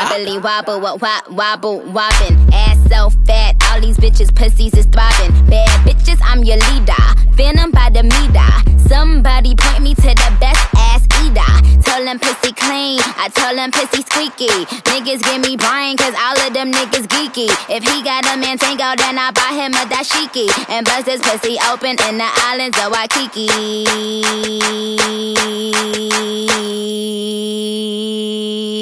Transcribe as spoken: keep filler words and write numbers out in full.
wobbly wobble, what wop, wobble, wobbin'. Ass so fat, all these bitches pussies is throbbing. Bad bitches, I'm your leader. Venom by the meter. Somebody point me to the best ass eater. Tell them pussy clean, I tell them pussy squeaky. Niggas give me brain, cause all of them niggas geeky. If he got a Mantango, then I buy him a dashiki. And bust his pussy open in the islands of Waikiki.